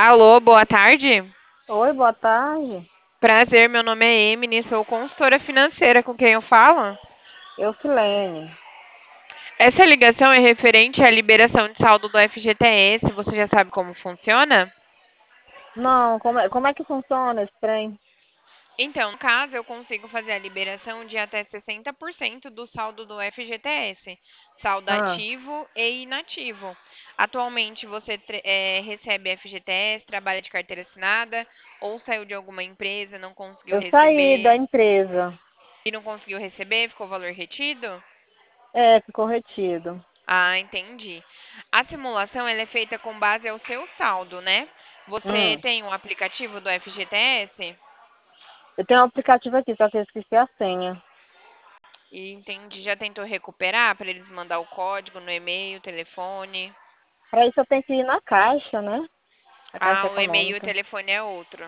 Alô, boa tarde. Oi, boa tarde. Prazer, meu nome é Emily, sou consultora financeira com quem eu falo. Silene. Essa ligação é referente à liberação de saldo do FGTS. Você já sabe como funciona? Não, como é que funciona esse trem? Então, no caso, eu consigo fazer a liberação de até 60% do saldo do FGTS, saldo Ah, ativo e inativo. Atualmente, você recebe FGTS, trabalha de carteira assinada ou saiu de alguma empresa, não conseguiu eu saí da receber empresa. e não conseguiu receber, ficou o valor retido? É, ficou retido. Ah, entendi. A simulação ela é feita com base ao seu saldo, né? Você Hum. tem um aplicativo do FGTS? Eu tenho um aplicativo aqui, só que eu esqueci a senha. E entendi. Já tentou recuperar para eles mandar o código no e-mail, telefone? Para isso eu tenho que ir na caixa, né? Na Caixa Ah, o e-mail e o Econômica. telefone é outro.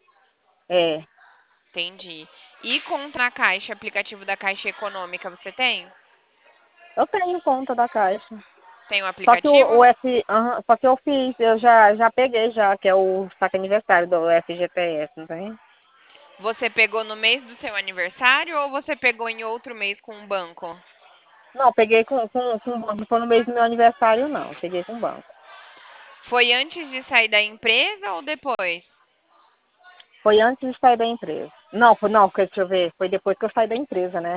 É. Entendi. E conta na Caixa, aplicativo da Caixa Econômica, você tem? Eu tenho conta da Caixa. Tem o Só que aplicativo? só que eu fiz, eu já peguei já, que é o saque aniversário do FGTS, não tem? Você pegou no mês do seu aniversário ou você pegou em outro mês com um banco? Não, peguei com banco. Não foi no mês do meu aniversário, não. Peguei com banco. Foi antes de sair da empresa ou depois? Foi antes de sair da empresa. Não, deixa eu ver. Foi depois que eu saí da empresa, né?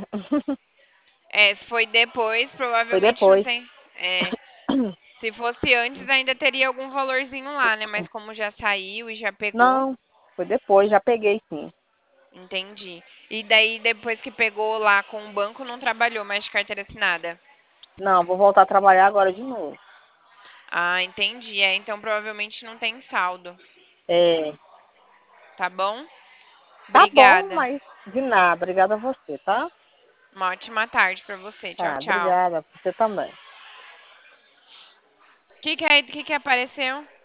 É, se foi depois, Foi provavelmente não depois. tem. É, se fosse antes, ainda teria algum valorzinho lá, né? Mas como já saiu e já pegou, Não, foi depois, já peguei sim. entendi. E daí, depois que pegou lá com o banco, não trabalhou mais de carteira assinada. Não, vou voltar a trabalhar agora de novo. Ah, entendi. É, então provavelmente não tem saldo, É, tá bom? tá bom, Obrigada. mas de nada. Obrigada a você, tá? Uma ótima tarde pra você. Tchau, Tá, tchau. obrigada. Você também. O que que apareceu?